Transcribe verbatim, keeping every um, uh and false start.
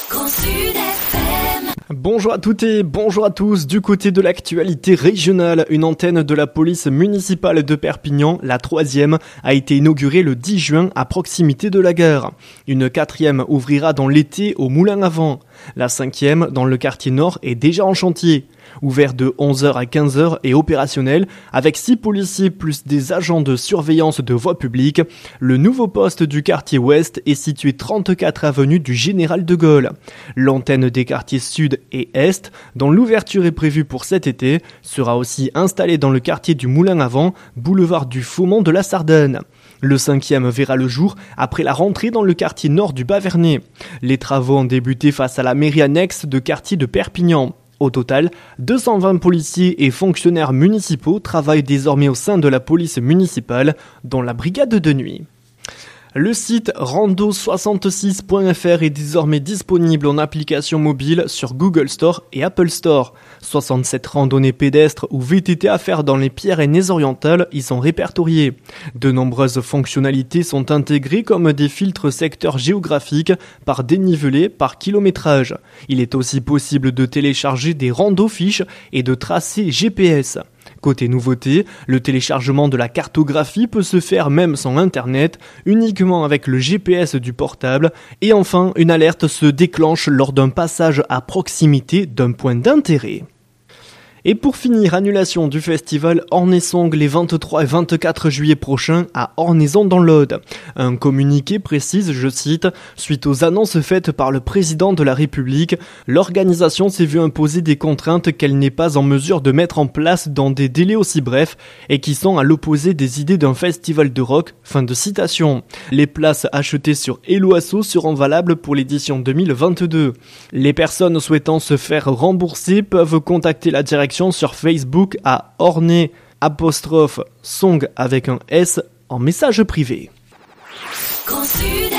Bonjour à toutes et bonjour à tous. Du côté de l'actualité régionale, une antenne de la police municipale de Perpignan, la troisième, a été inaugurée le dix juin à proximité de la gare. Une quatrième ouvrira dans l'été au Moulin à Vent. La cinquième, dans le quartier nord, est déjà en chantier. Ouvert de onze heures à quinze heures et opérationnel, avec six policiers plus des agents de surveillance de voie publique, le nouveau poste du quartier ouest est situé trente-quatre avenue du Général de Gaulle. L'antenne des quartiers sud et est, dont l'ouverture est prévue pour cet été, sera aussi installée dans le quartier du Moulin à Vent, boulevard du Faumont de la Sardane. Le cinquième verra le jour après la rentrée dans le quartier nord du Bas-Vernay. Les travaux ont débuté face à la mairie annexe de quartier de Perpignan. Au total, deux cent vingt policiers et fonctionnaires municipaux travaillent désormais au sein de la police municipale, dont la brigade de nuit. Le site rando soixante-six point f r est désormais disponible en application mobile sur Google Store et Apple Store. soixante-sept randonnées pédestres ou V T T à faire dans les Pyrénées-Orientales y sont répertoriées. De nombreuses fonctionnalités sont intégrées comme des filtres secteurs géographiques par dénivelé, par kilométrage. Il est aussi possible de télécharger des rando-fiches et de tracés G P S. Côté nouveauté, le téléchargement de la cartographie peut se faire même sans internet, uniquement avec le G P S du portable. Et enfin, une alerte se déclenche lors d'un passage à proximité d'un point d'intérêt. Et pour finir, annulation du festival Ornesong les vingt-trois et vingt-quatre juillet prochains à Ornaison dans l'Aude. Un communiqué précise, je cite, « Suite aux annonces faites par le président de la République, l'organisation s'est vue imposer des contraintes qu'elle n'est pas en mesure de mettre en place dans des délais aussi brefs et qui sont à l'opposé des idées d'un festival de rock. » Fin de citation. Les places achetées sur Helloasso seront valables pour l'édition deux mille vingt-deux. Les personnes souhaitant se faire rembourser peuvent contacter la direction sur Facebook à Orné apostrophe song avec un S en message privé. Consul